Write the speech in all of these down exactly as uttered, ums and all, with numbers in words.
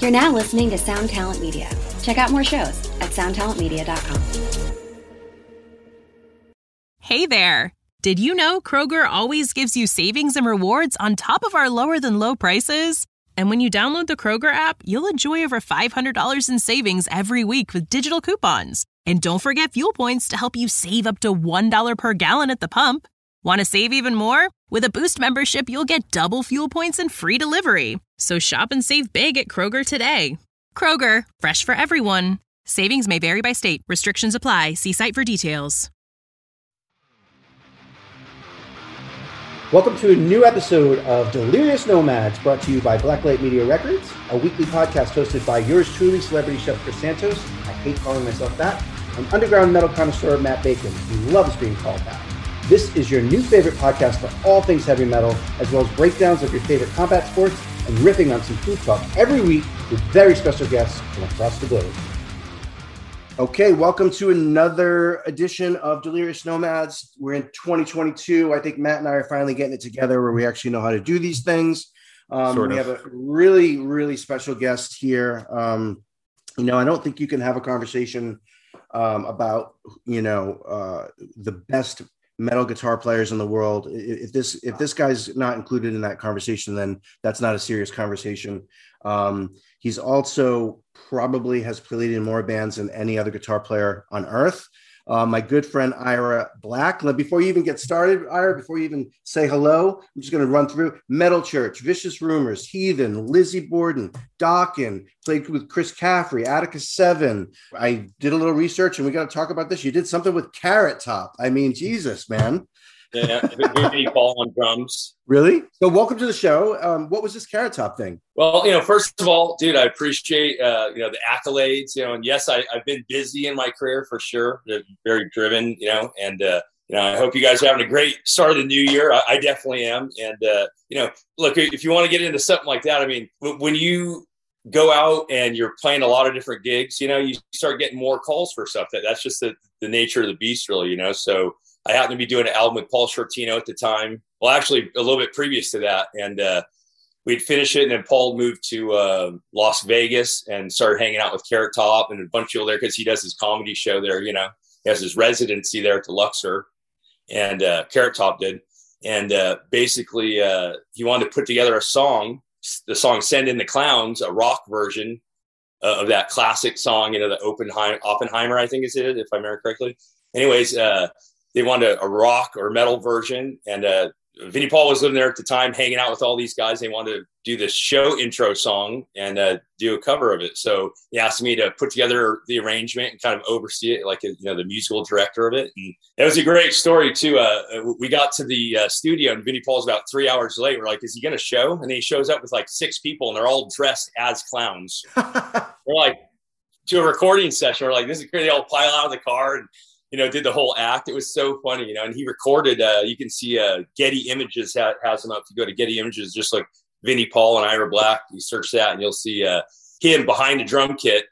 You're now listening to Sound Talent Media. Check out more shows at sound talent media dot com. Hey there! Did you know Kroger always gives you savings and rewards on top of our lower than low prices? And when you download the Kroger app, you'll enjoy over five hundred dollars in savings every week with digital coupons. And don't forget fuel points to help you save up to one dollar per gallon at the pump. Want to save even more? With a Boost membership, you'll get double fuel points and free delivery. So shop and save big at Kroger today. Kroger, fresh for everyone. Savings may vary by state. Restrictions apply. See site for details. Welcome to a new episode of Delirious Nomads, brought to you by Blacklight Media Records, a weekly podcast hosted by yours truly, celebrity chef Chris Santos. I hate calling myself that. And underground metal connoisseur Matt Bacon, who loves being called that. This is your new favorite podcast for all things heavy metal, as well as breakdowns of your favorite combat sports and riffing on some food talk every week with very special guests from across the globe. Okay, welcome to another edition of Delirious Nomads. We're in twenty twenty-two. I think Matt and I are finally getting it together where we actually know how to do these things. Um, sort of. We have a really, really special guest here. Um, you know, I don't think you can have a conversation um, about, you know, uh, the best metal guitar players in the world. If this if this guy's not included in that conversation, then that's not a serious conversation. Um, he's also probably has played in more bands than any other guitar player on earth. Uh, my good friend Ira Black. Now, before you even get started, Ira, before you even say hello, I'm just going to run through Metal Church, Vicious Rumors, Heathen, Lizzie Borden, Dokken, played with Chris Caffrey, Atticus Seven. I did a little research and we got to talk about this. You did something with Carrot Top. I mean, Jesus, man. Yeah, Vinnie Paul on drums. Really? So welcome to the show. Um, what was this Carrot Top thing? Well, you know, first of all, dude, I appreciate, uh, you know, the accolades, you know, and yes, I, I've been busy in my career for sure. They're very driven, you know, and, uh, you know, I hope you guys are having a great start of the new year. I, I definitely am. And, uh, you know, look, if you want to get into something like that, I mean, w- when you go out and you're playing a lot of different gigs, you know, you start getting more calls for stuff. That That's just the, the nature of the beast, really, you know, so I happened to be doing an album with Paul Shortino at the time. Well, actually, a little bit previous to that. And uh, we'd finish it. And then Paul moved to uh, Las Vegas and started hanging out with Carrot Top and a bunch of people there because he does his comedy show there. You know, he has his residency there at the Luxor. And uh, Carrot Top did. And uh, basically, uh, he wanted to put together a song, the song Send in the Clowns, a rock version uh, of that classic song, you know, the Oppenheimer, Oppenheimer I think is it, if I remember correctly. Anyways, uh, they wanted a, a rock or metal version. And uh, Vinnie Paul was living there at the time, hanging out with all these guys. They wanted to do this show intro song and uh, do a cover of it. So he asked me to put together the arrangement and kind of oversee it, like, you know, the musical director of it. And it was a great story too. Uh, we got to the uh, studio and Vinnie Paul's about three hours late. We're like, is he going to show? And then he shows up with like six people and they're all dressed as clowns. We're like, to a recording session. We're like, this is crazy. They all pile out of the car and, you know, did the whole act. It was so funny, you know, and he recorded, uh, you can see uh, Getty Images ha- has them up. If you go to Getty Images, just like Vinnie Paul and Ira Black, you search that and you'll see uh, him behind a drum kit,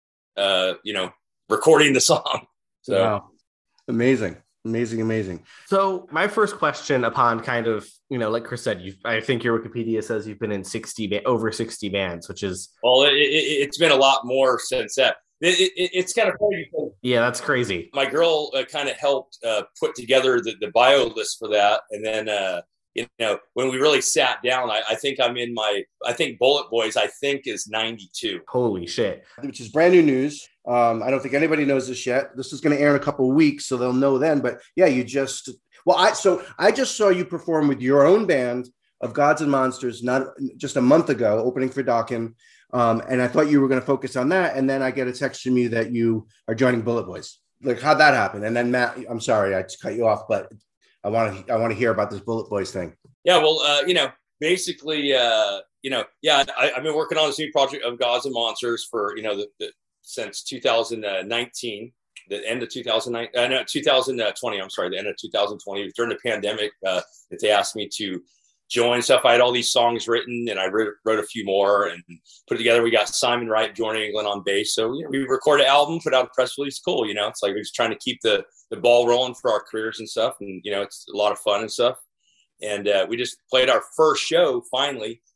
uh, you know, recording the song. So wow. Amazing, amazing, amazing. So my first question upon kind of, you know, like Chris said, you I think your Wikipedia says you've been in sixty, ba- over sixty bands, which is. Well, it, it, it's been a lot more since that. It, it, it's kind of funny because yeah, that's crazy. My girl uh, kind of helped uh, put together the, the bio list for that. And then, uh, you know, when we really sat down, I, I think I'm in my, I think Bullet Boys, I think is ninety-two. Holy shit. Which is brand new news. Um, I don't think anybody knows this yet. This is going to air in a couple of weeks, so they'll know then. But yeah, you just, well, I, so I just saw you perform with your own band of Gods and Monsters, not just a month ago, opening for Dokken. Um, and I thought you were going to focus on that. And then I get a text from you that you are joining Bullet Boys. Like, how'd that happen? And then Matt, I'm sorry, I just cut you off, but I want to, I want to hear about this Bullet Boys thing. Yeah. Well, uh, you know, basically, uh, you know, yeah, I, I've been working on this new project of Gods and Monsters for, you know, the, the since two thousand nineteen, the end of two thousand nine, uh, no, two thousand twenty, I'm sorry, the end of two thousand twenty, during the pandemic, uh, that they asked me to join stuff. I had all these songs written and I wrote, wrote a few more and put it together. We got Simon Wright joining England on bass. So, you know, we recorded an album, put out a press release. Cool. You know, it's like we're just trying to keep the, the ball rolling for our careers and stuff. And, you know, it's a lot of fun and stuff. And uh, we just played our first show finally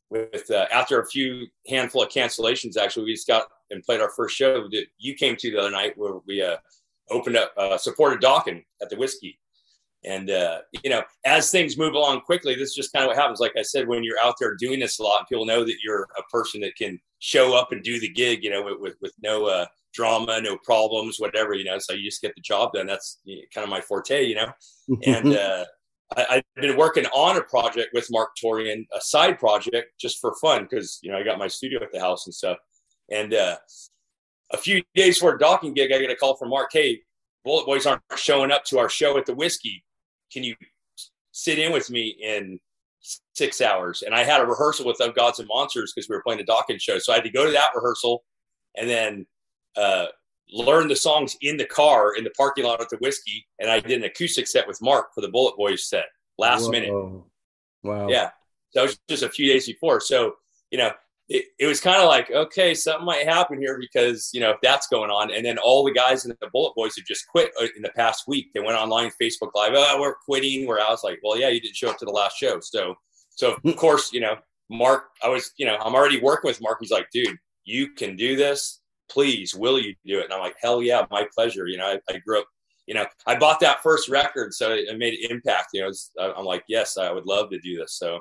with uh, after a few handful of cancellations, actually, we just got and played our first show that you came to the other night, where we uh, opened up, uh, supported Dawkins at the Whiskey. And, uh, you know, as things move along quickly, this is just kind of what happens. Like I said, when you're out there doing this a lot, people know that you're a person that can show up and do the gig, you know, with, with, with no uh, drama, no problems, whatever, you know, so you just get the job done. That's you know, kind of my forte, you know. And uh, I, I've been working on a project with Mark Torian, a side project just for fun, because, you know, I got my studio at the house and stuff. And uh, a few days before Dawkins gig, I get a call from Mark, hey, Bullet Boys aren't showing up to our show at the Whiskey. Can you sit in with me in six hours? And I had a rehearsal with Of Gods and Monsters because we were playing the Dawkins show. So I had to go to that rehearsal and then uh, learn the songs in the car in the parking lot at the Whiskey. And I did an acoustic set with Mark for the Bullet Boys set last Whoa. minute. Wow. Yeah. That was just a few days before. So, you know, it, it was kind of like, okay, something might happen here because, you know, if that's going on. And then all the guys in the Bullet Boys have just quit in the past week. They went online, Facebook Live, oh, we're quitting. Where I was like, well, yeah, you didn't show up to the last show. So, so of course, you know, Mark, I was, you know, I'm already working with Mark. He's like, dude, you can do this. Please, will you do it? And I'm like, hell yeah, my pleasure. You know, I, I grew up, you know, I bought that first record, so it, it made an impact. You know, it's, I'm like, yes, I would love to do this. So.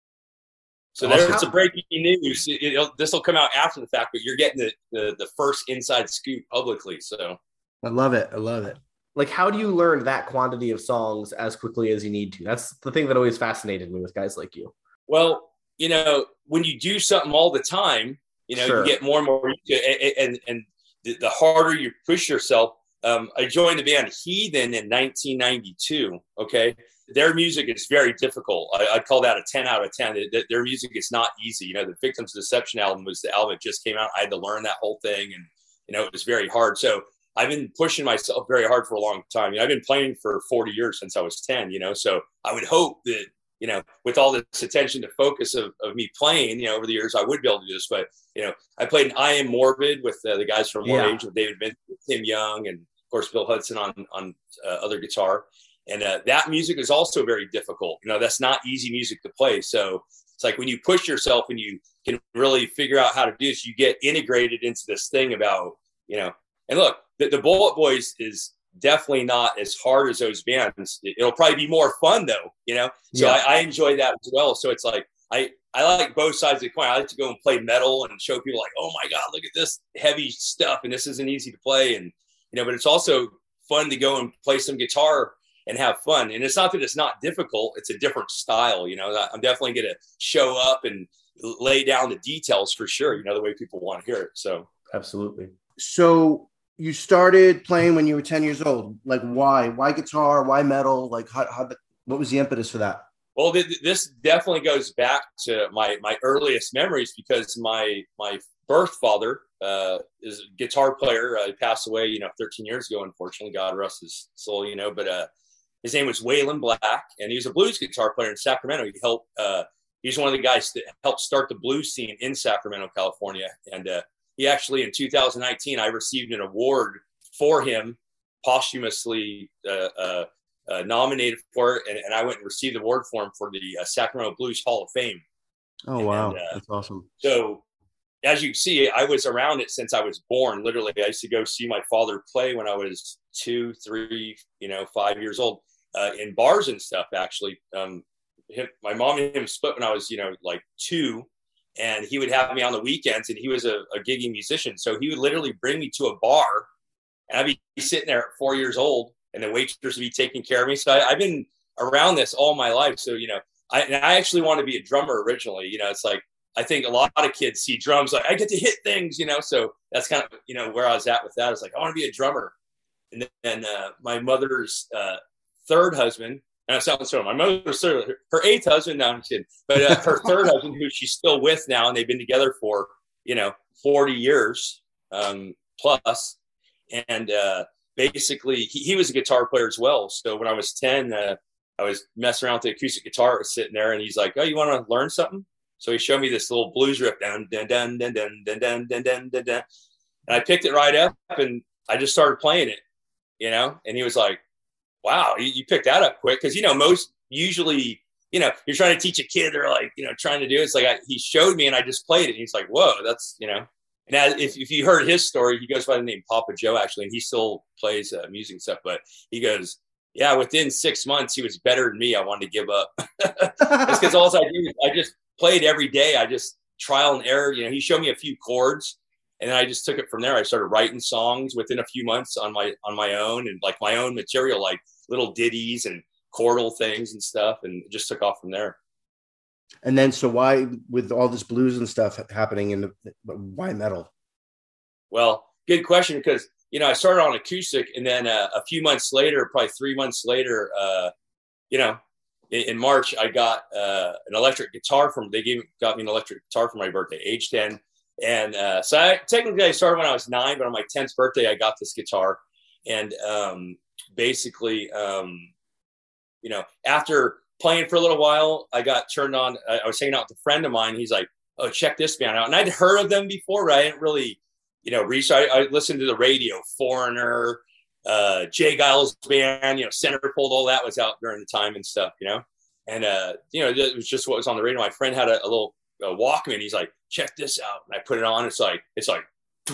So Awesome. there's some breaking news. This will come out after the fact, but you're getting the, the, the first inside scoop publicly. So I love it. I love it. Like, how do you learn that quantity of songs as quickly as you need to? That's the thing that always fascinated me with guys like you. Well, you know, when you do something all the time, you know, Sure. you get more and more, and, and, and the, the harder you push yourself. Um, I joined the band Heathen in nineteen ninety-two. Okay. Their music is very difficult. I, I'd call that a ten out of ten. Their, their music is not easy. You know, the Victims of Deception album was the album that just came out. I had to learn that whole thing, and, you know, it was very hard. So I've been pushing myself very hard for a long time. You know, I've been playing for forty years since I was ten, you know, so I would hope that, you know, with all this attention to focus of, of me playing, you know, over the years, I would be able to do this. But, you know, I played in I Am Morbid with uh, the guys from More Yeah. Age with David Vincent, Tim Young, and of course, Bill Hudson on, on uh, other guitar. And uh, that music is also very difficult. You know, that's not easy music to play. So it's like when you push yourself and you can really figure out how to do this, you get integrated into this thing about, you know, and look, the, the Bullet Boys is definitely not as hard as those bands. It'll probably be more fun though, you know? So Yeah. I, I enjoy that as well. So it's like, I, I like both sides of the coin. I like to go and play metal and show people like, oh my God, look at this heavy stuff. And this isn't easy to play. And, you know, but it's also fun to go and play some guitar and have fun. And it's not that it's not difficult. It's a different style. You know, I'm definitely going to show up and lay down the details for sure. You know, the way people want to hear it. So Absolutely. So you started playing when you were ten years old. Like, why? Why guitar? Why metal? Like, how, how the, what was the impetus for that? Well, th- this definitely goes back to my, my earliest memories, because my, my birth father uh, is a guitar player. Uh, he passed away, you know, thirteen years ago, unfortunately, God rest his soul, you know, but uh, his name was Waylon Black, and he was a blues guitar player in Sacramento. He helped, uh, he's one of the guys that helped start the blues scene in Sacramento, California. And uh, he actually, in two thousand nineteen, I received an award for him, posthumously uh, uh, uh, nominated for it. And, and I went and received the award for him for the uh, Sacramento Blues Hall of Fame. Oh, wow. And, uh, That's awesome. So as you see, I was around it since I was born. Literally, I used to go see my father play when I was two, three, you know, five years old uh, in bars and stuff, actually. Um, him, my mom and him split when I was, you know, like two, and he would have me on the weekends, and he was a, a gigging musician. So he would literally bring me to a bar, and I'd be sitting there at four years old, and the waitress would be taking care of me. So I, I've been around this all my life. So, you know, I, and I actually wanted to be a drummer originally. You know, it's like, I think a lot of kids see drums like, I get to hit things, you know, so that's kind of, you know, where I was at with that. I was like, I want to be a drummer. And then uh, my mother's uh, third husband, and I sound so, my mother's third, her eighth husband, no, I'm kidding, but uh, her third husband, who she's still with now, and they've been together for, you know, forty years um, plus. And uh, basically he, he was a guitar player as well. So when I was ten, uh, I was messing around with the acoustic guitar, I was sitting there, and he's like, oh, you want to learn something? So he showed me this little blues riff, dun, dun, dun, dun, dun, dun, dun, dun, dun, dun, dun. And I picked it right up, and I just started playing it, you know? And he was like, wow, you, you picked that up quick. Cause you know, most usually you know, you're trying to teach a kid, they're like, you know, trying to do it. It's like, I, he showed me and I just played it. And he's like, whoa, that's, you know, and as, if, if you heard his story, he goes by the name Papa Joe, actually, and he still plays uh, music and stuff, but he goes, yeah, within six months, he was better than me. I wanted to give up. It's because all I do, I just played every day. I just trial and error, you know, he showed me a few chords and then I just took it from there. I started writing songs within a few months on my, on my own and like my own material, like little ditties and chordal things and stuff. And it just took off from there. And then, so why, with all this blues and stuff happening in the, why metal? Well, good question. Because, you know, I started on acoustic and then uh, a few months later, probably three months later, uh, you know, in, in March, I got uh, an electric guitar from, they gave got me an electric guitar for my birthday, age ten. And uh, so I, technically I started when I was nine, but on my tenth birthday, I got this guitar. And um, basically, um, you know, after playing for a little while, I got turned on. I, I was hanging out with a friend of mine. He's like, oh, check this band out. And I'd heard of them before, but I didn't really, you know, research. I, I listened to the radio, Foreigner, uh, Jay Giles band, you know, Centerfold, all that was out during the time and stuff, you know? And, uh, you know, it was just what was on the radio. My friend had a, a little a Walkman. He's like, check this out. And I put it on. It's like, it's like,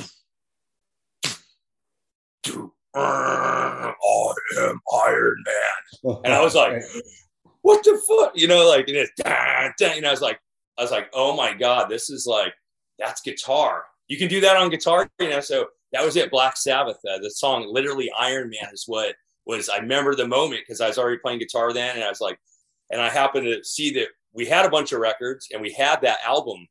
I am Iron Man. And I was like, what the fuck? You know, like, and it's, you know, I was like, I was like, oh my God, this is like, that's guitar. You can do that on guitar, you know? So that was it. Black Sabbath, uh, the song, literally Iron Man is what was, I remember the moment because I was already playing guitar then. And I was like, and I happened to see that we had a bunch of records and we had that album.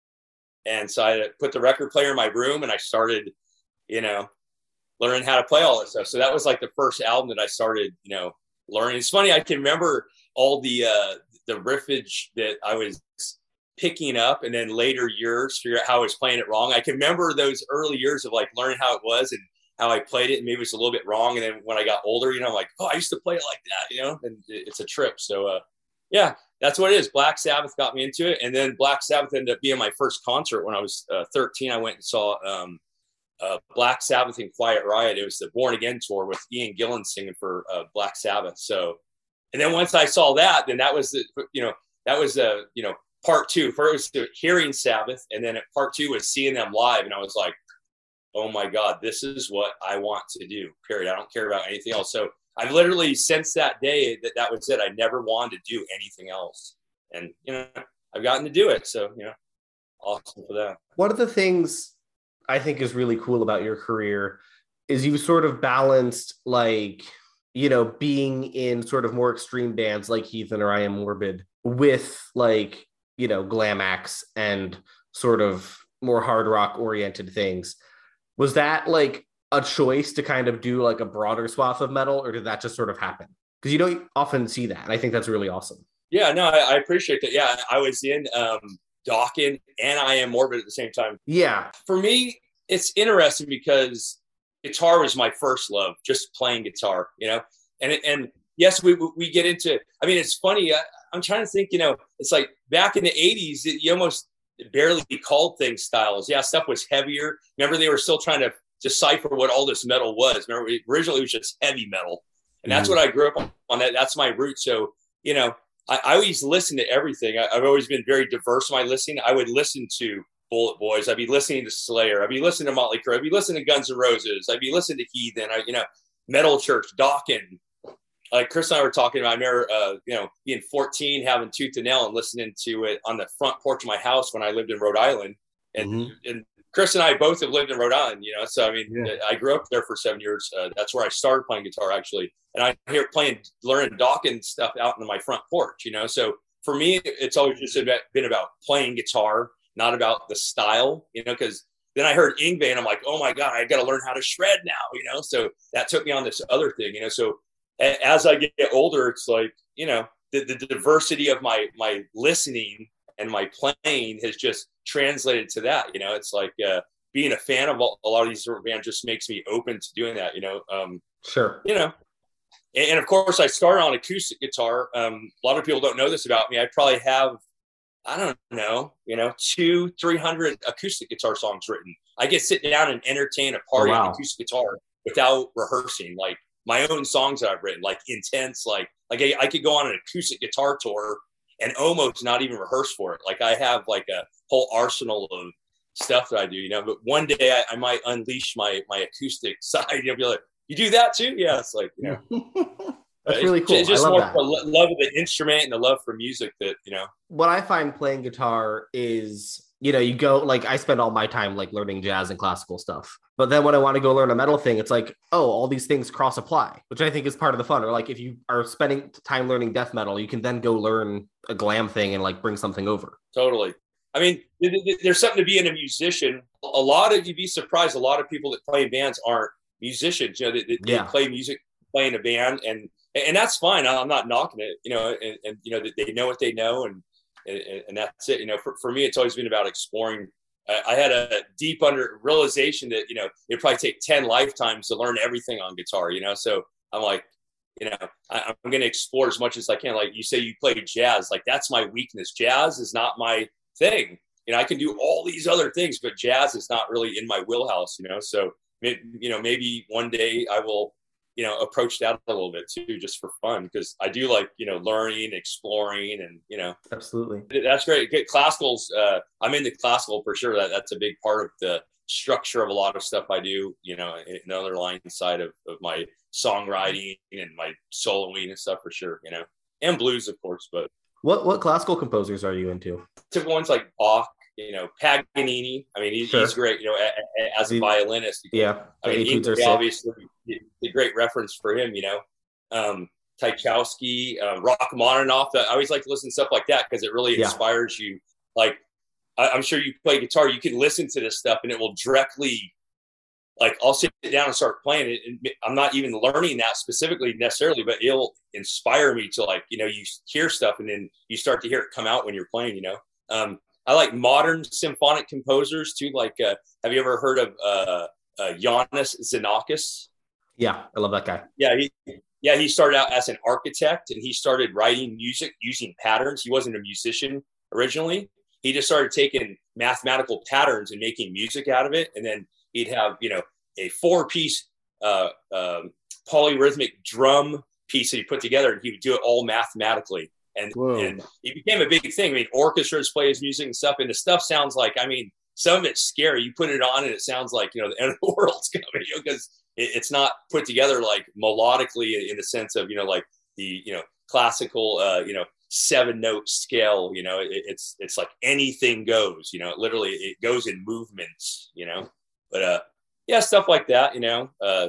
And so I put the record player in my room and I started, you know, learning how to play all this stuff. So that was like the first album that I started, you know, learning. It's funny. I can remember all the, uh, the riffage that I was picking up and then later years figure out how I was playing it wrong. I can remember those early years of like learning how it was and how I played it. And maybe it was a little bit wrong. And then when I got older, you know, I'm like, oh, I used to play it like that, you know, and it's a trip. So, uh, yeah, that's what it is. Black Sabbath got me into it. And then Black Sabbath ended up being my first concert when I was uh, thirteen. I went and saw um, uh, Black Sabbath and Quiet Riot. It was the Born Again tour with Ian Gillan singing for uh, Black Sabbath. So, and then once I saw that, then that was the, you know, that was uh, you know, part two. First was hearing Sabbath, and then part two was seeing them live. And I was like, oh my God, this is what I want to do, period. I don't care about anything else. So I've literally, since that day, that that was it. I never wanted to do anything else. And, you know, I've gotten to do it. So, you know, awesome for that. One of the things I think is really cool about your career is you've sort of balanced, like, you know, being in sort of more extreme bands like Heathen or I Am Morbid with, like, you know, glam acts and sort of more hard rock oriented things. Was that like a choice to kind of do like a broader swath of metal, or did that just sort of happen? Because you don't often see that. And I think that's really awesome. Yeah, no, I, I appreciate that. Yeah, I was in um, Dokken and I Am Morbid at the same time. Yeah. For me, it's interesting because guitar was my first love, just playing guitar, you know? And, and yes, we we get into, I mean, it's funny. I, I'm trying to think, you know, it's like back in the eighties, it, you almost barely called things styles. Yeah, stuff was heavier. Remember, they were still trying to decipher what all this metal was. Remember, originally it was just heavy metal. And that's mm-hmm. what I grew up on, on that. That's my root. So, you know, I, I always listen to everything. I, I've always been very diverse in my listening. I would listen to Bullet Boys. I'd be listening to Slayer. I'd be listening to Motley Crue. I'd be listening to Guns N' Roses. I'd be listening to Heathen. I, you know, Metal Church, Dokken. Like Chris and I were talking about, I remember, uh, you know, being fourteen, having Tooth and Nail and listening to it on the front porch of my house when I lived in Rhode Island. And, mm-hmm. and Chris and I both have lived in Rhode Island, you know, so I mean, yeah. I grew up there for seven years. Uh, that's where I started playing guitar, actually. And I hear playing, learning Dokken stuff out on my front porch, you know. So for me, it's always just about, been about playing guitar, not about the style, you know, because then I heard Yngwie and I'm like, oh my God, I got to learn how to shred now, you know. So that took me on this other thing, you know. So as I get older, it's like, you know, the, the diversity of my my listening and my playing has just translated to that. You know, it's like uh, being a fan of a lot of these different bands just makes me open to doing that, you know. Um, sure. You know, and, and of course, I started on acoustic guitar. Um, a lot of people don't know this about me. I probably have, I don't know, you know, two, three hundred acoustic guitar songs written. I get sit down and entertain a party oh, wow. on acoustic guitar without rehearsing, like my own songs that I've written, like intense, like like I, I could go on an acoustic guitar tour and almost not even rehearse for it. Like I have like a whole arsenal of stuff that I do, you know, but one day I, I might unleash my, my acoustic side. You'll be like, you do that too? Yeah. It's like, you know, that's really cool. It's just I love more that. the love of the instrument and the love for music that, you know, what I find playing guitar is, you know, you go like, I spend all my time like learning jazz and classical stuff. But then when I want to go learn a metal thing, it's like, oh, all these things cross apply, which I think is part of the fun. Or like if you are spending time learning death metal, you can then go learn a glam thing and like bring something over. Totally. I mean, there's something to being a musician. A lot of, you'd be surprised, a lot of people that play in bands aren't musicians. You know, they, they, yeah. they play music, play in a band, and and that's fine. I'm not knocking it, you know, and, and you know, they know what they know, and and, and that's it. You know, for, for me, it's always been about exploring. Uh, I had a deep under realization that, you know, it'd probably take ten lifetimes to learn everything on guitar, you know? So I'm like, you know, I, I'm going to explore as much as I can. Like you say, you play jazz, like that's my weakness. Jazz is not my thing. You know, I can do all these other things, but jazz is not really in my wheelhouse, you know? So, you know, maybe one day I will, you know, approach that a little bit too, just for fun. Because I do like, you know, learning, exploring, and, you know, absolutely. That's great. Good classicals. Uh, I'm into classical for sure. That that's a big part of the structure of a lot of stuff I do, you know, another line side of, of my songwriting and my soloing and stuff for sure, you know, and blues, of course. But what, what classical composers are you into? Typical ones like Bach, you know, Paganini. I mean, he, sure. he's great, you know, as a violinist. Yeah. I mean, he's obviously a great reference for him, you know. Um, Tchaikovsky, uh, Rachmaninoff. I always like to listen to stuff like that because it really yeah. inspires you. Like, I, I'm sure you play guitar, you can listen to this stuff and it will directly, like, I'll sit down and start playing it. And I'm not even learning that specifically necessarily, but it'll inspire me to, like, you know, you hear stuff and then you start to hear it come out when you're playing, you know. Um, I like modern symphonic composers too. Like, uh, have you ever heard of uh, uh, Iannis Xenakis? Yeah, I love that guy. Yeah, he yeah he started out as an architect and he started writing music using patterns. He wasn't a musician originally. He just started taking mathematical patterns and making music out of it. And then he'd have, you know, a four-piece uh, um, polyrhythmic drum piece that he put together, and he would do it all mathematically. And, and it became a big thing. I mean, orchestras play his music and stuff, and the stuff sounds like, I mean, some of it's scary. You put it on and it sounds like, you know, the end of the world's coming, you know, because it, it's not put together like melodically in the sense of, you know, like the, you know, classical, uh, you know, seven note scale, you know, it, it's, it's like anything goes, you know, literally it goes in movements, you know, but, uh, yeah, stuff like that, you know, uh,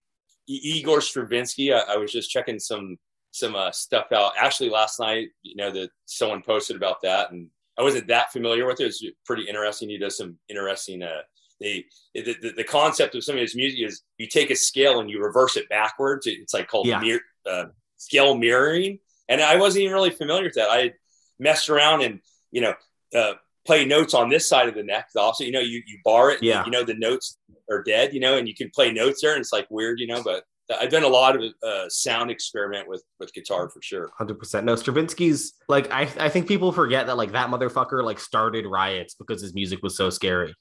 Igor Stravinsky. I, I was just checking some, some uh, stuff out actually last night, you know, that someone posted about that, and I wasn't that familiar with it. It's pretty interesting. He does some interesting, uh, the, the, the concept of some of his music is you take a scale and you reverse it backwards. It's like called yeah. mir- uh, scale mirroring. And I wasn't even really familiar with that. I had messed around and, you know, uh, play notes on this side of the neck. Also, you know, you, you bar it, yeah. you know, the notes are dead, you know, and you can play notes there and it's like weird, you know, but I've done a lot of uh, sound experiment with, with guitar for sure. one hundred percent. No, Stravinsky's like, I I think people forget that like that motherfucker like started riots because his music was so scary.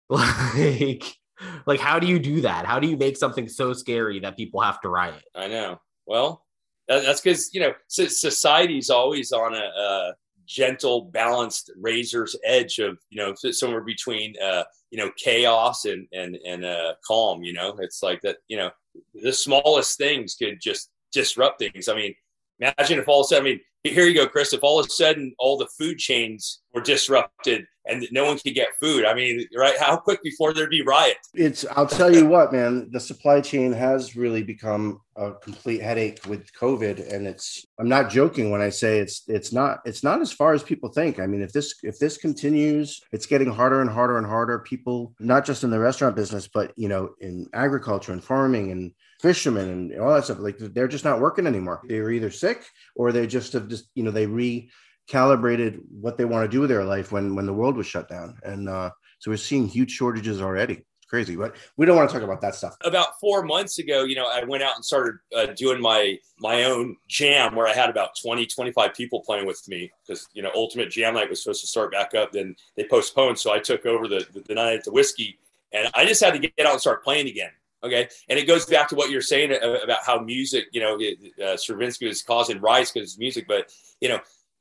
Like, like how do you do that? How do you make something so scary that people have to riot? I know. Well, that, that's because, you know, society's always on a, a gentle, balanced razor's edge of, you know, somewhere between, uh, you know, chaos and, and, and uh, calm, you know, it's like that, you know, the smallest things could just disrupt things. I mean, imagine if all of a sudden, I mean, here you go, Chris, if all of a sudden all the food chains were disrupted and no one could get food. I mean, right. How quick before there'd be riots? It's, I'll tell you what, man, the supply chain has really become a complete headache with COVID. And it's, I'm not joking when I say it's, it's not, it's not as far as people think. I mean, if this, if this continues, it's getting harder and harder and harder. People, not just in the restaurant business, but, you know, in agriculture and farming and fishermen and all that stuff, like they're just not working anymore. They're either sick or they just have just, you know, they recalibrated what they want to do with their life when, when the world was shut down. And uh, so we're seeing huge shortages already. It's crazy, but we don't want to talk about that stuff. About four months ago, you know, I went out and started uh, doing my, my own jam where I had about twenty, twenty-five people playing with me because, you know, Ultimate Jam Night was supposed to start back up. Then they postponed. So I took over the, the, the night at the Whiskey and I just had to get out and start playing again. Okay. And it goes back to what you're saying about how music, you know, uh, Stravinsky was causing riots because of music. But, you know,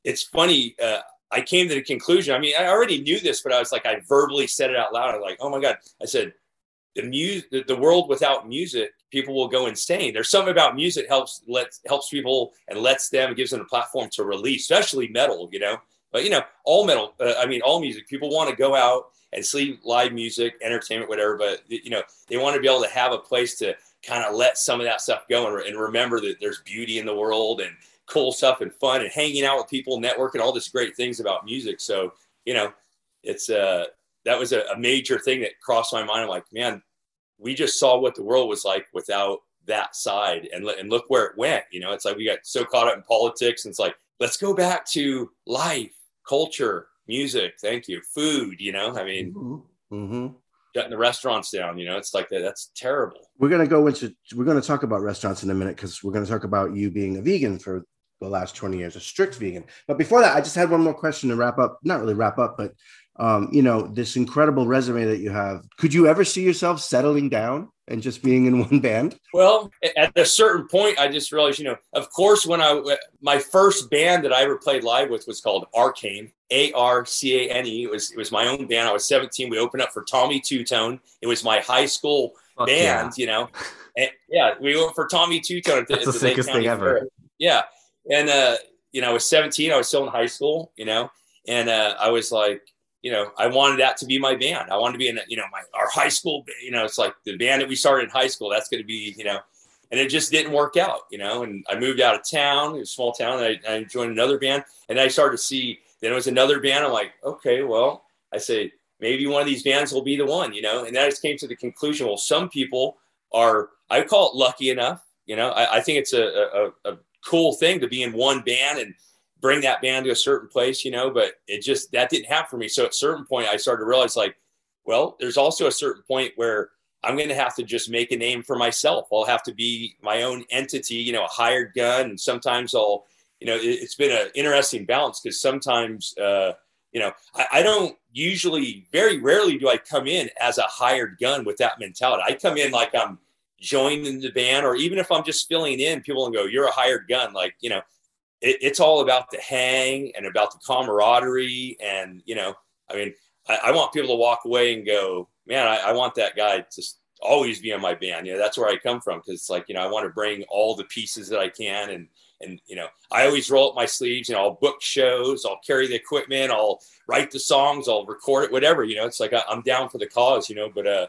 it's funny. Uh, I came to the conclusion. I mean, I already knew this, but I was like, I verbally said it out loud. I'm like, oh my God. I said, the music, the, the world without music, people will go insane. There's something about music helps lets helps people and lets them, gives them a platform to release, especially metal, you know. But you know, all metal, uh, I mean, all music. People want to go out and see live music, entertainment, whatever. But you know, they want to be able to have a place to kind of let some of that stuff go and, and remember that there's beauty in the world and cool stuff and fun and hanging out with people, networking, all this great things about music. So you know, it's uh that was a, a major thing that crossed my mind. I'm like, man, we just saw what the world was like without that side, and and look where it went. You know, it's like we got so caught up in politics, and it's like, let's go back to life, culture, music. Thank you, food. You know, I mean, mm-hmm. Mm-hmm. shutting the restaurants down. You know, it's like that. That's terrible. We're gonna go into we're gonna talk about restaurants in a minute because we're gonna talk about you being a vegan for the last twenty years, a strict vegan. But before that, I just had one more question to wrap up. Not really wrap up, but um, you know, this incredible resume that you have. Could you ever see yourself settling down and just being in one band? Well, at a certain point, I just realized, you know, of course, when I, my first band that I ever played live with was called Arcane, A R C A N E. It was, it was my own band. I was seventeen. We opened up for Tommy Two Tone. It was my high school Fuck band, yeah. you know. And yeah, we went for Tommy Two Tone. That's the, the sickest thing ever. Fair. Yeah. And, uh, you know, I was seventeen. I was still in high school, you know, and uh, I was like, you know, I wanted that to be my band. I wanted to be in, you know, my, our high school, you know, it's like the band that we started in high school, that's going to be, you know, and it just didn't work out, you know, and I moved out of town, it was a small town, and I, I joined another band, and I started to see, then it was another band. I'm like, okay, well, I say, maybe one of these bands will be the one, you know, and then I just came to the conclusion, well, some people are, I call it lucky enough, you know, I, I think it's a, a, a cool thing to be in one band and bring that band to a certain place, you know, but it just, that didn't happen for me. So at a certain point I started to realize like, well, there's also a certain point where I'm going to have to just make a name for myself. I'll have to be my own entity, you know, a hired gun. And sometimes I'll, you know, it, it's been an interesting balance because sometimes, uh, you know, I, I don't usually, very rarely do I come in as a hired gun with that mentality. I come in like I'm joining the band, or even if I'm just filling in, people will go, you're a hired gun. Like, you know, It, it's all about the hang and about the camaraderie. And, you know, I mean, I, I want people to walk away and go, man, I, I want that guy to always be in my band. You know, that's where I come from. Cause it's like, you know, I want to bring all the pieces that I can. And, and, you know, I always roll up my sleeves, you know, I'll book shows, I'll carry the equipment, I'll write the songs, I'll record it, whatever, you know, it's like, I, I'm down for the cause, you know, but, uh,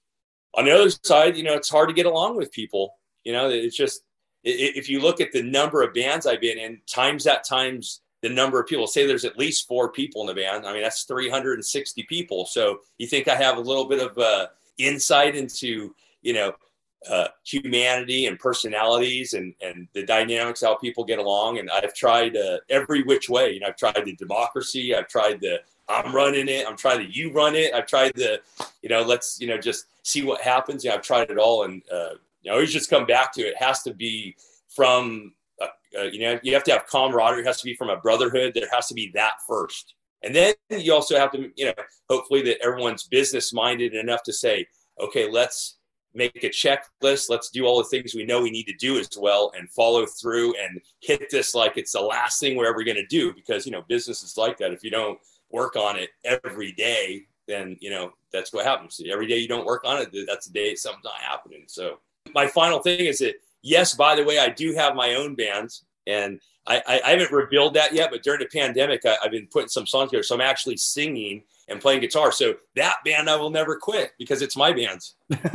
on the other side, you know, it's hard to get along with people, you know, it's just, if you look at the number of bands I've been in, times that times the number of people, say there's at least four people in the band. I mean, that's three hundred sixty people. So you think I have a little bit of uh, insight into, you know, uh, humanity and personalities and, and the dynamics, how people get along. And I've tried uh, every which way. You know, I've tried the democracy. I've tried the I'm running it. I'm trying the you run it. I've tried the, you know, let's, you know, just see what happens. You know, I've tried it all. And, uh, you know, always just come back to it. It has to be from, uh, uh, you know, you have to have camaraderie. It has to be from a brotherhood. There has to be that first. And then you also have to, you know, hopefully that everyone's business minded enough to say, okay, let's make a checklist. Let's do all the things we know we need to do as well and follow through and hit this like it's the last thing we're ever going to do. Because, you know, business is like that. If you don't work on it every day, then, you know, that's what happens. Every day you don't work on it, that's the day something's not happening. So my final thing is that, yes, by the way, I do have my own bands, and I, I, I haven't revealed that yet, but during the pandemic, I, I've been putting some songs together. So I'm actually singing and playing guitar. So that band I will never quit because it's my bands.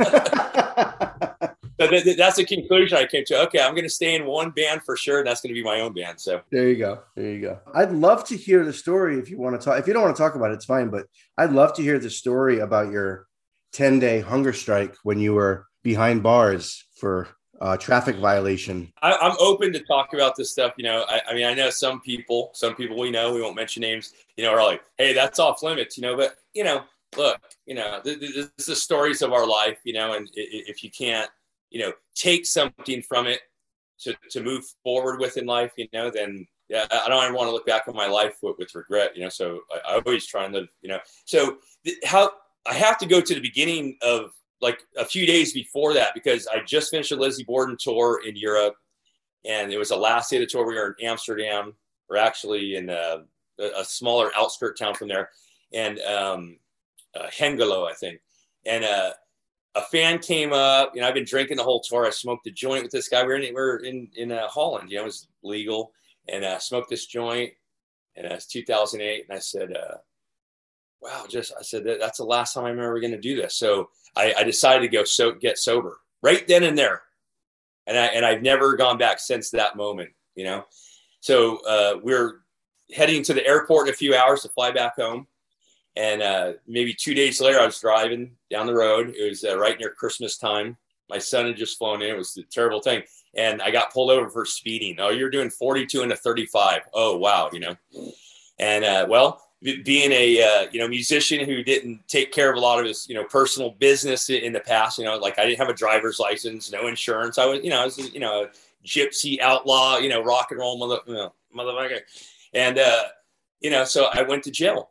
So th- th- that's the conclusion I came to. Okay, I'm going to stay in one band for sure, and that's going to be my own band. So there you go. There you go. I'd love to hear the story if you want to talk. If you don't want to talk about it, it's fine. But I'd love to hear the story about your ten-day hunger strike when you were behind bars for uh, traffic violation. I, I'm open to talk about this stuff. You know, I, I mean, I know some people, some people we know, we won't mention names, you know, are like, hey, that's off limits, you know, but, you know, look, you know, this, this is the stories of our life, you know, and if you can't, you know, take something from it to, to move forward with in life, you know, then yeah, I don't ever want to look back on my life with, with regret, you know, so I, I always try and live, you know, so th- how I have to go to the beginning of like a few days before that, because I just finished a Lizzie Borden tour in Europe, and it was the last day of the tour. We were in Amsterdam, We're actually in a, a smaller outskirt town from there, and um, uh, Hengelo, I think. And uh, a fan came up. You know, I've been drinking the whole tour. I smoked a joint with this guy. We were in, we were in, in uh, Holland. You know, it was legal. And I uh, smoked this joint. And it was two thousand eight. And I said, uh, wow, just, I said, that, that's the last time I'm ever going to do this. So I, I decided to go so get sober right then and there. And I, and I've never gone back since that moment, you know? So uh, we're heading to the airport in a few hours to fly back home. And uh, maybe two days later, I was driving down the road. It was uh, right near Christmas time. My son had just flown in. It was a terrible thing. And I got pulled over for speeding. Oh, you're doing forty-two and a thirty-five. Oh, wow. You know, and uh, well, being a, uh, you know, musician who didn't take care of a lot of his, you know, personal business in the past, you know, like I didn't have a driver's license, no insurance. I was, you know, I was, you know, a gypsy outlaw, you know, rock and roll mother, you know, motherfucker. And, uh, you know, so I went to jail.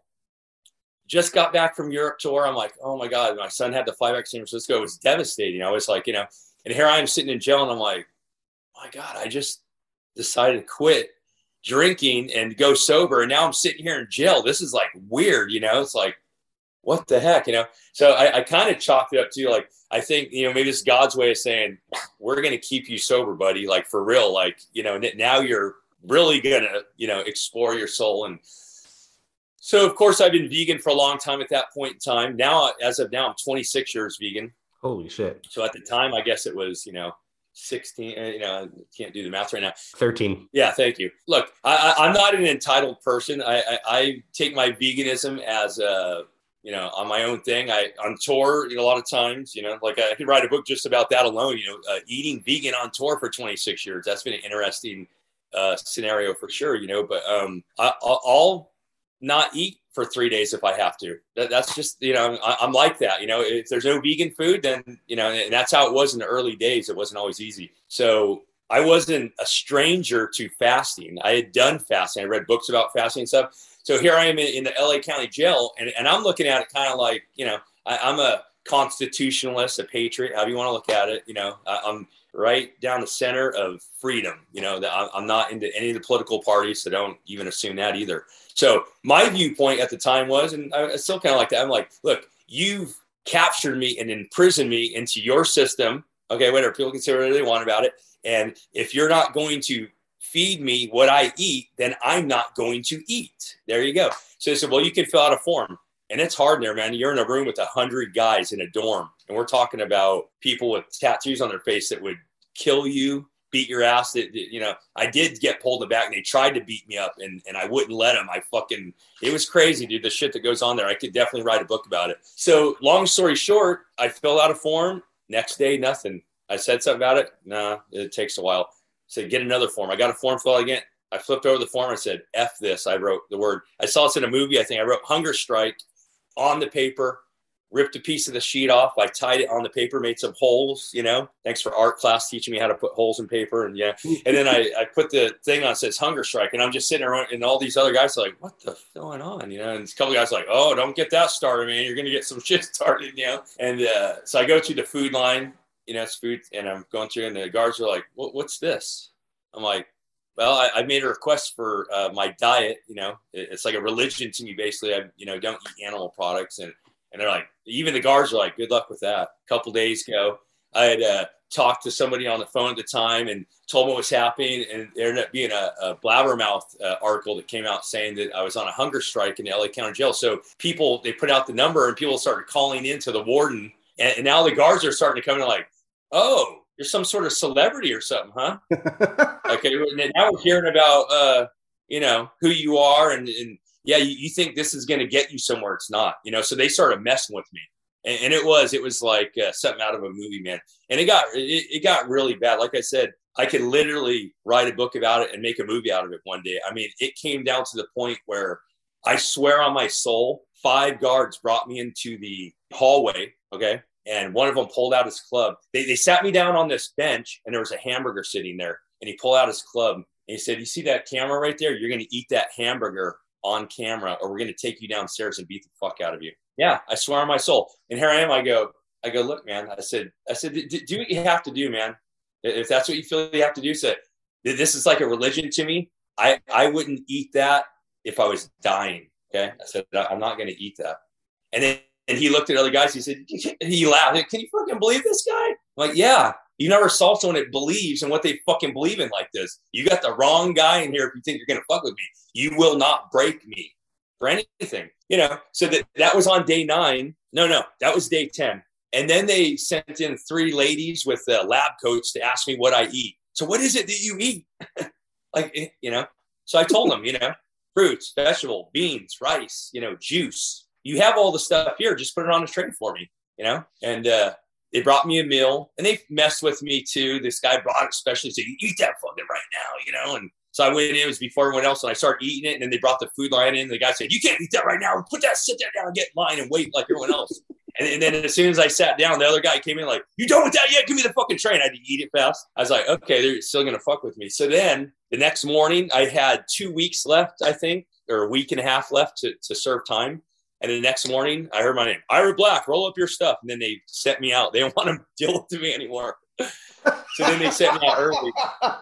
Just got back from Europe tour. I'm like, oh my God, my son had to fly back to San Francisco. It was devastating. I was like, you know, and here I am sitting in jail and I'm like, my God, I just decided to quit drinking and go sober. And now I'm sitting here in jail. This is like weird, you know, it's like, what the heck, you know? So I, I kind of chalked it up to like, I think, you know, maybe it's God's way of saying, we're going to keep you sober, buddy. Like for real, like, you know, now you're really going to, you know, explore your soul. And so of course I've been vegan for a long time at that point in time. Now, as of now, I'm twenty-six years vegan. Holy shit. So at the time, I guess it was, you know, sixteen, you know, I can't do the math right now. thirteen. Yeah. Thank you. Look, I, I, I'm not an entitled person. I, I, I take my veganism as a, you know, on my own thing. I on tour, you know, a lot of times, you know, like I could write a book just about that alone, you know, uh, eating vegan on tour for twenty-six years. That's been an interesting uh, scenario for sure, you know, but um, I, I'll not eat for three days if I have to. That, that's just, you know, I, I'm like that, you know, if there's no vegan food, then, you know, and that's how it was in the early days. It wasn't always easy. So I wasn't a stranger to fasting. I had done fasting. I read books about fasting and stuff. So here I am in, in the L A County jail, and, and I'm looking at it kind of like, you know, I, I'm a constitutionalist, a patriot, however you want to look at it. You know, I, I'm right down the center of freedom. You know, that I'm not into any of the political parties, so don't even assume that either. So my viewpoint at the time was, and I still kind of like that, I'm like, look, you've captured me and imprisoned me into your system. Okay, whatever, people can say whatever they want about it. And if you're not going to feed me what I eat, then I'm not going to eat. There you go. So they said, well, you can fill out a form. And it's hard there, man. You're in a room with a hundred guys in a dorm. And we're talking about people with tattoos on their face that would kill you, beat your ass. That, that, you know, I did get pulled in the back and they tried to beat me up and, and I wouldn't let them. I fucking, it was crazy, dude. The shit that goes on there. I could definitely write a book about it. So long story short, I filled out a form. Next day, nothing. I said something about it. Nah, it takes a while. Said, get another form. I got a form filled out again. I flipped over the form. I said, F this. I wrote the word. I saw this in a movie. I think I wrote hunger strike on the paper, ripped a piece of the sheet off. I tied it on the paper, made some holes, you know, thanks for art class teaching me how to put holes in paper. And yeah. And then I, I put the thing on, says hunger strike. And I'm just sitting around and all these other guys are like, what the going on? You know, and a couple of guys are like, oh, don't get that started, man. You're going to get some shit started, you know? And uh, so I go to the food line, you know, it's food. And I'm going through and the guards are like, what, what's this? I'm like, well, I, I made a request for uh, my diet. You know, it, it's like a religion to me, basically. I, you know, don't eat animal products. And, and they're like, even the guards are like, good luck with that. A couple days ago, I had uh, talked to somebody on the phone at the time and told them what was happening. And there ended up being a, a blabbermouth uh, article that came out saying that I was on a hunger strike in the L A County Jail. So people, they put out the number and people started calling into the warden. And, and now the guards are starting to come in like, oh, you're some sort of celebrity or something, huh? Okay, now we're hearing about, uh, you know, who you are. And, and yeah, you, you think this is going to get you somewhere. It's not, you know, so they started messing with me. And, and it was, it was like uh, something out of a movie, man. And it got, it, it got really bad. Like I said, I could literally write a book about it and make a movie out of it one day. I mean, it came down to the point where I swear on my soul, five guards brought me into the hallway. Okay. And one of them pulled out his club. They, they sat me down on this bench and there was a hamburger sitting there. And he pulled out his club and he said, you see that camera right there? You're going to eat that hamburger on camera or we're going to take you downstairs and beat the fuck out of you. Yeah, I swear on my soul. And here I am. I go, I go, look, man. I said, I said, do what you have to do, man. If that's what you feel you have to do, say, this is like a religion to me. I, I wouldn't eat that if I was dying. Okay. I said, I'm not going to eat that. And then and he looked at other guys. He said, he laughed. Can you fucking believe this guy? I'm like, yeah, you never saw someone that believes in what they fucking believe in like this. You got the wrong guy in here if you think you're going to fuck with me. You will not break me for anything. You know, so that, that was on day nine. No, no, that was day ten. And then they sent in three ladies with uh, lab coats to ask me what I eat. So what is it that you eat? Like, you know, so I told them, you know, fruits, vegetable, beans, rice, you know, juice. You have all the stuff here. Just put it on a tray for me, you know? And uh, they brought me a meal and they messed with me too. This guy brought it especially, so you eat that fucking right now, you know? And so I went in, it was before everyone else, and I started eating it. And then they brought the food line in. And the guy said, you can't eat that right now. Put that, sit that down, get in line and wait like everyone else. and, and then as soon as I sat down, the other guy came in like, you done with that yet? Give me the fucking tray. And I had to eat it fast. I was like, okay, they're still going to fuck with me. So then the next morning I had two weeks left, I think, or a week and a half left to, to serve time. And the next morning, I heard my name, Ira Black, roll up your stuff. And then they sent me out. They don't want to deal with me anymore. So then they sent me out early.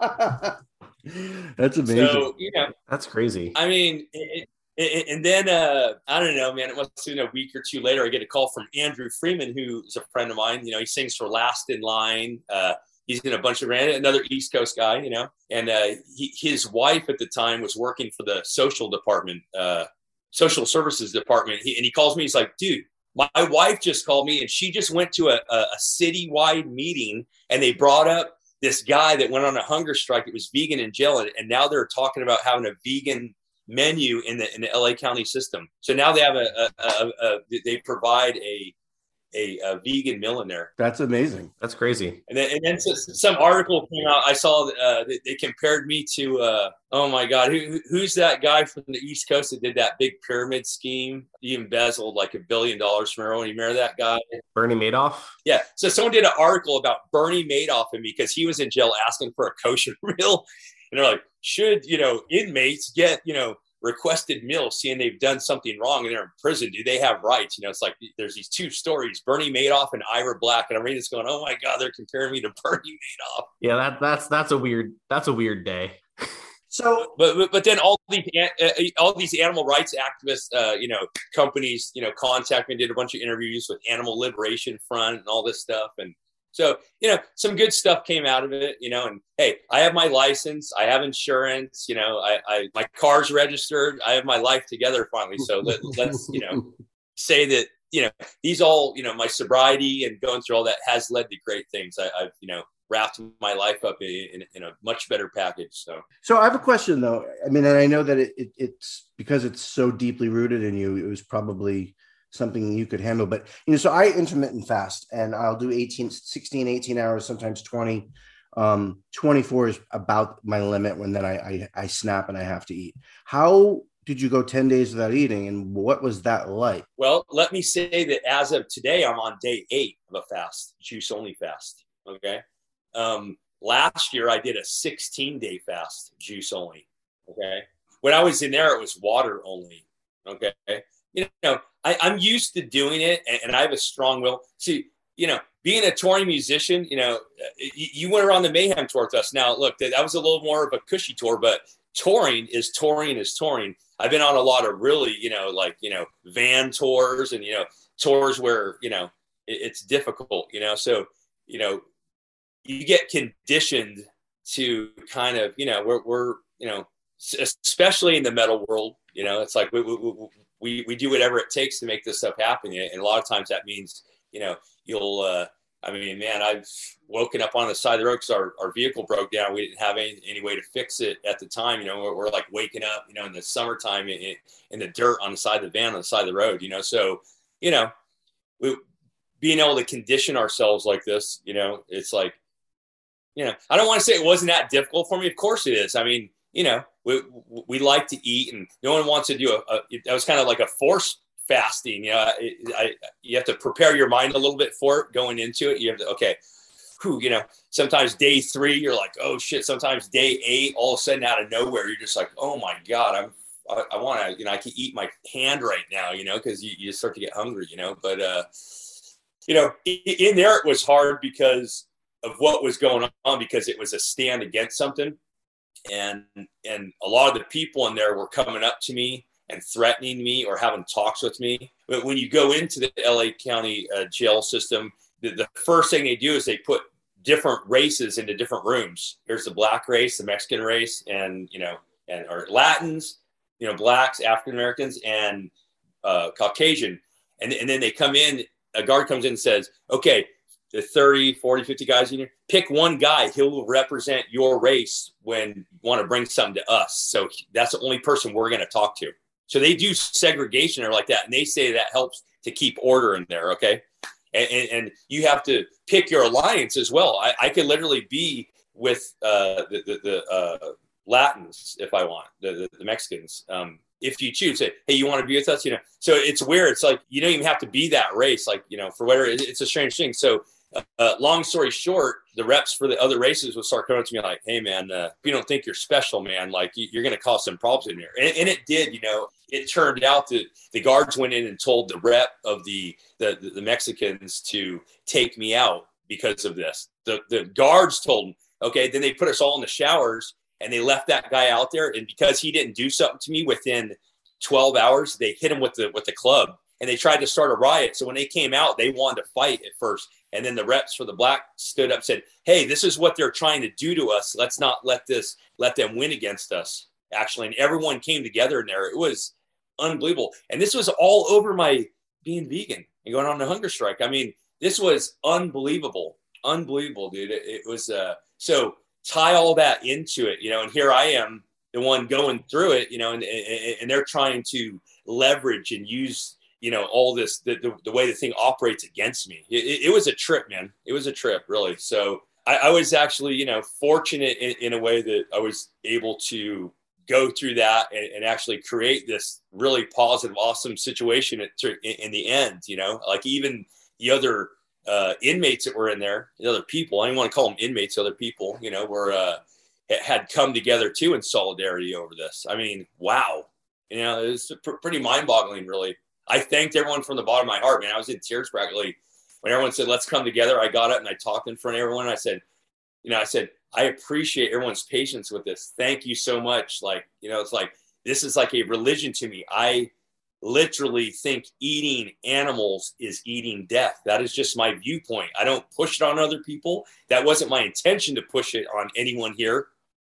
That's amazing. So, you know, that's crazy. I mean, it, it, and then, uh, I don't know, man, it must have been a week or two later, I get a call from Andrew Freeman, who's a friend of mine. You know, he sings for Last in Line. Uh, he's in a bunch of random, another East Coast guy, you know, and uh, he, his wife at the time was working for the social department, uh, social services department. He, and he calls me, he's like, dude, my wife just called me and she just went to a, a, a citywide meeting and they brought up this guy that went on a hunger strike. It was vegan in jail. And, and now they're talking about having a vegan menu in the, in the L A County system. So now they have a, a, a, a they provide a, A, a vegan meal in there. That's amazing. That's crazy. And then, and then some article came out. I saw uh, they, they compared me to, uh, oh my God, who, who's that guy from the East Coast that did that big pyramid scheme? He embezzled like a billion dollars from everyone. You remember that guy? Bernie Madoff? Yeah. So someone did an article about Bernie Madoff and because he was in jail asking for a kosher meal. And they're like, should, you know, inmates get, you know, requested meals, seeing they've done something wrong and they're in prison, do they have rights? You know, it's like there's these two stories, Bernie Madoff and Ira Black, and I'm reading this going, oh my God, they're comparing me to Bernie Madoff. Yeah, that that's that's a weird that's a weird day. So, but but, but then all these uh, all these animal rights activists, uh, you know, companies, you know, contact me, did a bunch of interviews with Animal Liberation Front and all this stuff, and so, you know, some good stuff came out of it, you know, and hey, I have my license, I have insurance, you know, I, I my car's registered, I have my life together finally. So let, let's, you know, say that, you know, these all, you know, my sobriety and going through all that has led to great things. I, I've, you know, wrapped my life up in, in, in a much better package. So, so I have a question though. I mean, and I know that it, it, it's because it's so deeply rooted in you, it was probably something you could handle, but you know, so I intermittent fast and I'll do eighteen, sixteen, eighteen hours, sometimes twenty, um, twenty-four is about my limit when then I, I, I snap and I have to eat. How did you go ten days without eating? And what was that like? Well, let me say that as of today, I'm on day eight of a fast, juice only fast. Okay. Um, last year I did a sixteen day fast, juice only. Okay. When I was in there, it was water only. Okay. You know, I, I'm used to doing it and, and I have a strong will. See, you know, being a touring musician, you know, you, you went around the Mayhem tour with us. Now, look, that, that was a little more of a cushy tour, but touring is touring is touring. I've been on a lot of really, you know, like, you know, van tours and, you know, tours where, you know, it, it's difficult, you know, so, you know, you get conditioned to kind of, you know, we're, we're you know, especially in the metal world, you know, it's like we, we, we We we do whatever it takes to make this stuff happen. And a lot of times that means, you know, you'll, uh, I mean, man, I've woken up on the side of the road because our, our vehicle broke down. We didn't have any, any way to fix it at the time. You know, we're, we're like waking up, you know, in the summertime in, in the dirt on the side of the van, on the side of the road, you know? So, you know, we, being able to condition ourselves like this, you know, it's like, you know, I don't want to say it wasn't that difficult for me. Of course it is. I mean, you know, we we like to eat and no one wants to do a, a that was kind of like a forced fasting. You know, I, I, you have to prepare your mind a little bit for it going into it. You have to, okay, whew, you know, sometimes day three, you're like, oh shit. Sometimes day eight, all of a sudden out of nowhere, you're just like, oh my God, I'm, I, I want to, you know, I can eat my hand right now, you know, cause you, you start to get hungry, you know, but, uh, you know, in there, it was hard because of what was going on, because it was a stand against something. and and a lot of the people in there were coming up to me and threatening me or having talks with me. But when you go into the L A County uh, jail system, the, the first thing they do is they put different races into different rooms. Here's the black race, the Mexican race, and, you know, and or Latins, you know, blacks, African Americans, and uh, Caucasian. And, and then they come in, a guard comes in and says, okay, the thirty, forty, fifty guys in here, pick one guy. He'll represent your race when you want to bring something to us. So that's the only person we're going to talk to. So they do segregation or like that. And they say that helps to keep order in there. Okay. And, and, and you have to pick your alliance as well. I, I could literally be with uh, the, the, the uh, Latins if I want, the, the, the Mexicans. Um, if you choose, say, hey, you want to be with us? You know, so it's weird. It's like, you don't even have to be that race. Like, you know, for whatever, it's a strange thing. So uh, long story short, the reps for the other races would start coming to me like, hey man, uh, if you don't think you're special, man, like you, you're going to cause some problems in here. And, and it did, you know, it turned out that the guards went in and told the rep of the, the, the Mexicans to take me out because of this. The, the guards told them, okay, then they put us all in the showers and they left that guy out there. And because he didn't do something to me within twelve hours, they hit him with the, with the club and they tried to start a riot. So when they came out, they wanted to fight at first. And then the reps for the black stood up and said, hey, this is what they're trying to do to us. Let's not let this, let them win against us, actually. And everyone came together in there. It was unbelievable. And this was all over my being vegan and going on a hunger strike. I mean, this was unbelievable, unbelievable, dude. It, it was, uh, so tie all that into it, you know, and here I am, the one going through it, you know, and, and, and they're trying to leverage and use, you know, all this, the, the, the way the thing operates against me. It, it was a trip, man. It was a trip, really. So I, I was actually, you know, fortunate in, in a way that I was able to go through that and, and actually create this really positive, awesome situation at, in, in the end, you know, like even the other uh, inmates that were in there, the other people, I don't want to call them inmates, other people, you know, were, uh, had come together too in solidarity over this. I mean, wow. You know, it was pr- pretty mind boggling, really. I thanked everyone from the bottom of my heart, man. I was in tears practically when everyone said, let's come together. I got up and I talked in front of everyone. I said, you know, I said, I appreciate everyone's patience with this. Thank you so much. Like, you know, it's like, this is like a religion to me. I literally think eating animals is eating death. That is just my viewpoint. I don't push it on other people. That wasn't my intention to push it on anyone here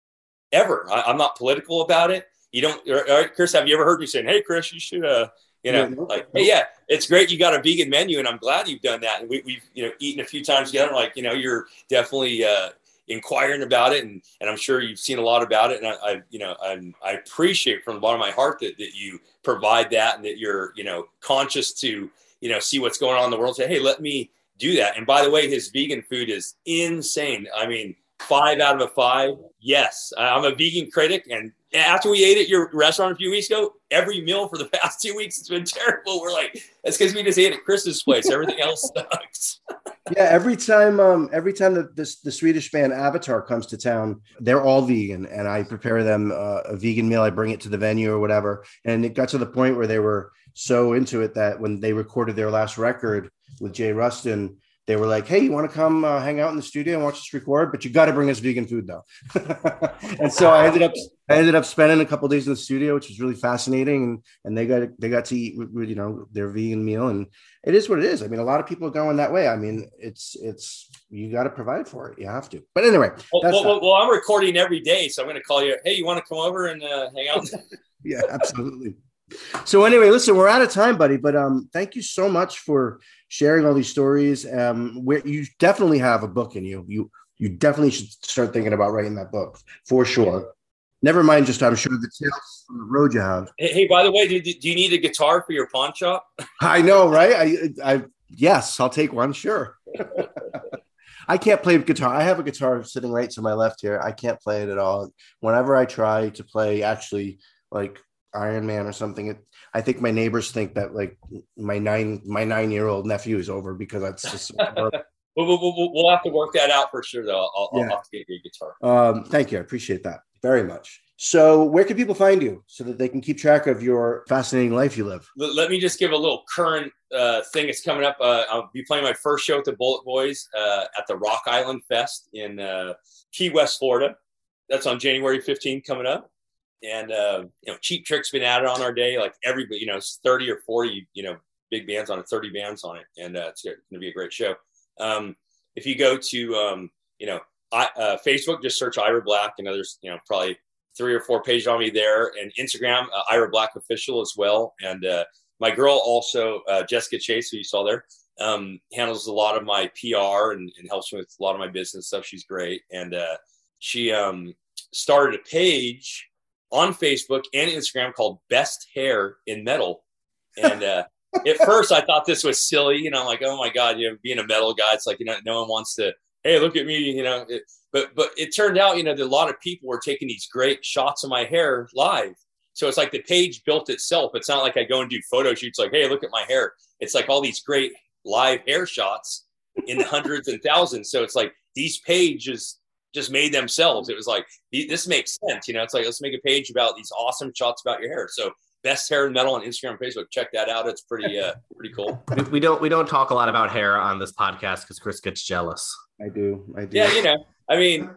ever. I, I'm not political about it. You don't, all right, Chris, have you ever heard me saying, hey, Chris, you should, uh, you know, yeah, like, hey, yeah, it's great. You got a vegan menu and I'm glad you've done that. And we, we've, you know, eaten a few times together. Like, you know, you're definitely, uh, inquiring about it. And, and I'm sure you've seen a lot about it. And I, I you know, I'm, I appreciate from the bottom of my heart that, that you provide that and that you're, you know, conscious to, you know, see what's going on in the world. Say, hey, let me do that. And by the way, his vegan food is insane. I mean, five out of a five. Yes. I'm a vegan critic. And after we ate at your restaurant a few weeks ago, every meal for the past two weeks, it's been terrible. We're like, that's because we just ate at Chris's place. Everything else sucks. Yeah, every time, um, every time the this, the Swedish band Avatar comes to town, they're all vegan, and I prepare them uh, a vegan meal. I bring it to the venue or whatever, and it got to the point where they were so into it that when they recorded their last record with Jay Rustin, they were like, hey, you want to come uh, hang out in the studio and watch us record? But you got to bring us vegan food, though. And so I ended up I ended up spending a couple of days in the studio, which was really fascinating. And, and they got they got to eat, you know, their vegan meal. And it is what it is. I mean, a lot of people are going that way. I mean, it's it's you got to provide for it. You have to. But anyway. Well, well, well, well, I'm recording every day. So I'm going to call you. Hey, you want to come over and uh, hang out? Yeah, absolutely. So anyway, listen, we're out of time, buddy. But um, thank you so much for sharing all these stories. Um, where you definitely have a book in you. You you definitely should start thinking about writing that book for sure. Never mind, just I'm sure the tales on the road you have. Hey, hey by the way, do, do you need a guitar for your pawn shop? I know, right? I, I yes, I'll take one. Sure. I can't play guitar. I have a guitar sitting right to my left here. I can't play it at all. Whenever I try to play, actually, like Iron Man or something, it, I think my neighbors think that like my nine my nine year old nephew is over because that's just. we'll, we'll, we'll, we'll have to work that out for sure, though. I'll, yeah. I'll have to get you a guitar. Um, thank you. I appreciate that very much. So where can people find you so that they can keep track of your fascinating life you live? Let me just give a little current uh, thing that's coming up. Uh, I'll be playing my first show with the Bullet Boys uh, at the Rock Island Fest in uh, Key West, Florida. that's on January fifteenth coming up. And, uh, you know, Cheap Trick's been added on our day. Like everybody, you know, it's thirty or forty, you know, big bands on it, thirty bands on it. And uh, it's going to be a great show. Um, if you go to, um, you know, I, uh, Facebook, just search Ira Black. You know, there's, you know, probably three or four pages on me there. And Instagram, uh, Ira Black Official as well. And uh, my girl also, uh, Jessica Chase, who you saw there, um, handles a lot of my P R and, and helps me with a lot of my business stuff. She's great. And uh, she um, started a page on Facebook and Instagram called Best Hair in Metal. And uh, at first I thought this was silly, you know, like, oh my God, you know, being a metal guy, it's like, you know, no one wants to, hey, look at me, you know, it, but, but it turned out, you know, that a lot of people were taking these great shots of my hair live. So it's like the page built itself. It's not like I go and do photo shoots like, hey, look at my hair. It's like all these great live hair shots in the hundreds and thousands. So it's like these pages just made themselves. It was like, this makes sense. You know, it's like, let's make a page about these awesome shots about your hair. So Best Hair in Metal on Instagram and Facebook. Check that out. It's pretty, uh, pretty cool. We, we don't, we don't talk a lot about hair on this podcast because Chris gets jealous. I do. I do. Yeah. You know, I mean,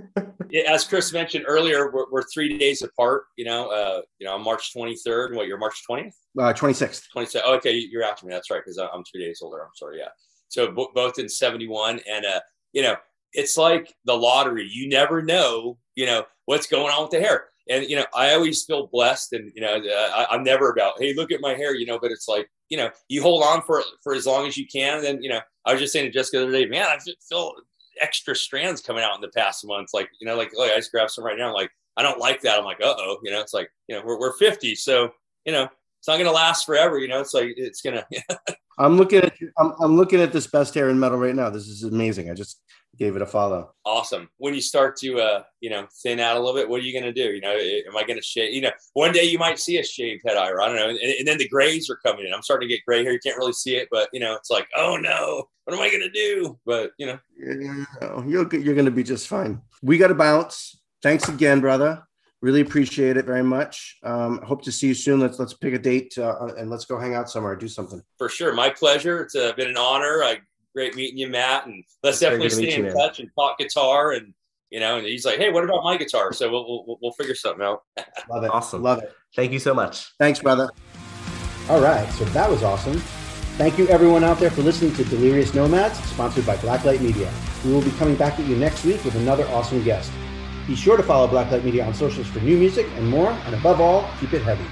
as Chris mentioned earlier, we're, we're three days apart, you know, uh, you know, on March twenty-third and what, you're March twentieth? Uh, twenty-sixth. twenty-sixth. Oh, okay. You're after me. That's right. Cause I'm three days older. I'm sorry. Yeah. So b- both in seventy-one and, uh, you know, it's like the lottery. You never know, you know, what's going on with the hair. And, you know, I always feel blessed and, you know, uh, I, I'm never about, hey, look at my hair, you know, but it's like, you know, you hold on for, for as long as you can. And then, you know, I was just saying to Jessica the other day, man, I feel extra strands coming out in the past month. Like, you know, like, oh, I just grabbed some right now. I'm like, I don't like that. I'm like, uh-oh, you know, it's like, you know, we're, we're fifty. So, you know, it's not going to last forever. You know, it's like, it's going to, I'm looking at, I'm, I'm looking at this Best Hair in Metal right now. This is amazing. I just gave it a follow. Awesome. When you start to, uh, you know, thin out a little bit, what are you going to do? You know, am I going to shave? You know, one day you might see a shaved head, Ira. I don't know. And, and then the grays are coming in. I'm starting to get gray hair. You can't really see it, but you know, it's like, oh no, what am I going to do? But you know, you're, you're going to be just fine. We got to bounce. Thanks again, brother. Really appreciate it very much. Um, hope to see you soon. Let's let's pick a date uh, and let's go hang out somewhere, do something. For sure. My pleasure. It's uh, been an honor. I great meeting you, Matt. And let's it's definitely stay in you, touch and talk guitar. And, you know, and he's like, hey, what about my guitar? So we'll we'll, we'll figure something out. Love it. Awesome. Love it. Thank you so much. Thanks, brother. All right. So that was awesome. Thank you, everyone out there, for listening to Delirious Nomads, sponsored by Blacklight Media. We will be coming back at you next week with another awesome guest. Be sure to follow Blacklight Media on socials for new music and more, and above all, keep it heavy.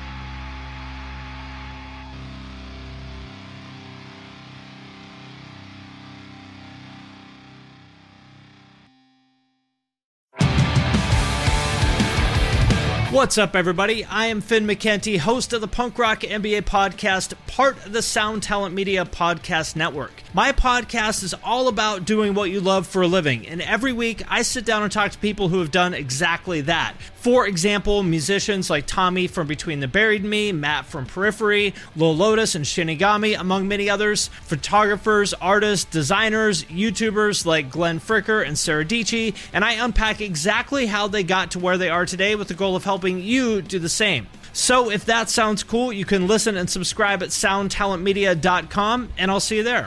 What's up, everybody? I am Finn McKenty, host of the Punk Rock N B A podcast, part of the Sound Talent Media podcast network. My podcast is all about doing what you love for a living, and every week I sit down and talk to people who have done exactly that. For example, musicians like Tommy from Between the Buried and Me, Matt from Periphery, Lil Lotus and Shinigami, among many others, photographers, artists, designers, YouTubers like Glenn Fricker and Sarah Dici, and I unpack exactly how they got to where they are today with the goal of helping you do the same. So if that sounds cool, you can listen and subscribe at sound talent media dot com, and I'll see you there.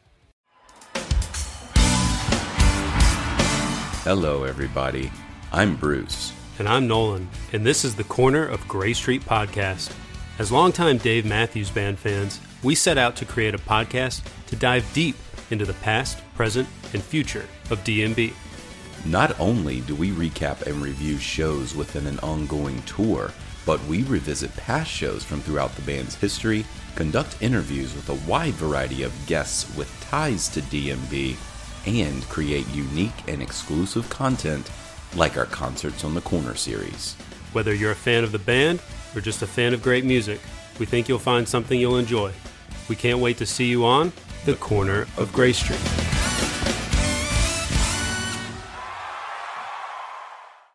Hello, everybody. I'm Bruce. And I'm Nolan, and this is the Corner of Gray Street podcast. As longtime Dave Matthews Band fans, we set out to create a podcast to dive deep into the past, present, and future of D M B. Not only do we recap and review shows within an ongoing tour, but we revisit past shows from throughout the band's history, conduct interviews with a wide variety of guests with ties to D M B, and create unique and exclusive content like our Concerts on the Corner series. Whether you're a fan of the band or just a fan of great music, we think you'll find something you'll enjoy. We can't wait to see you on The Corner of Gray Street.